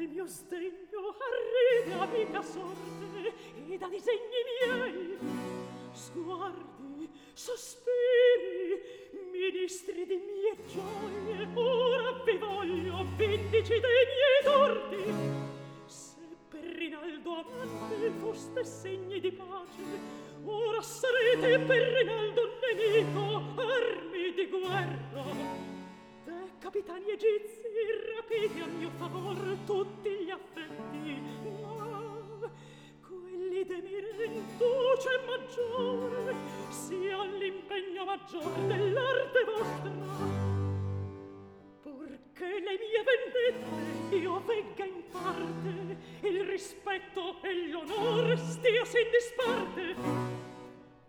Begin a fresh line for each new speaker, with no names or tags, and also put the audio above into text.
il mio sdegno arriva a mia sorte e da disegni miei sguardi, sospiri, ministri di mie gioie, ora vi voglio vindici dei miei torti. Se per Rinaldo amante foste segni di pace, ora sarete per Rinaldo nemico armi di guerra. Deh capitani egizi rapiti a mio favor tutti gli affetti, ma quelli de mi renduce maggiore sia l'impegno maggior dell'arte vostra. Purché le mie vendette io vegga in parte, il rispetto e l'onore stia sin disparte.